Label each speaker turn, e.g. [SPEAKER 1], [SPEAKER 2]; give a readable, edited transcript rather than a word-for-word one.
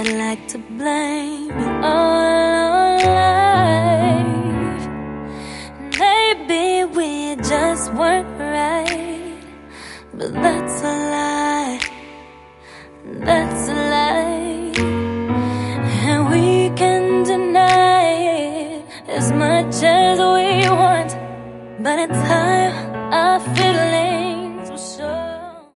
[SPEAKER 1] I'd like to blame it all on life. Maybe we just weren't right, but that's a lie. That's a lie. And we can deny it as much as we want, but in time I feel